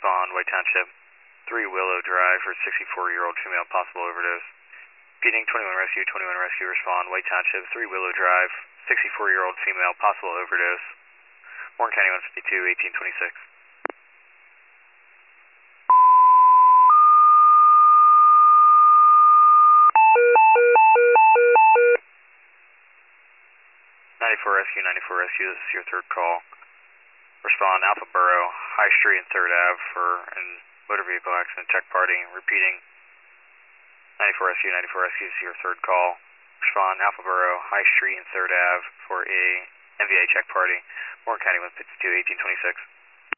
respond, White Township, 3 Willow Drive for 64-year-old female, possible overdose. Repeating, 21 Rescue, respond, White Township, 3 Willow Drive, 64-year-old female, possible overdose. Warren County 152, 1826. 94 Rescue, this is your third call. Respond, Alpha Borough, High Street and 3rd Ave for a motor vehicle accident, check party. Repeating, 94 Rescue, this is your third call. Respond, Alpha Borough, High Street and 3rd Ave for a MVA check party. Warren County 152, 1826.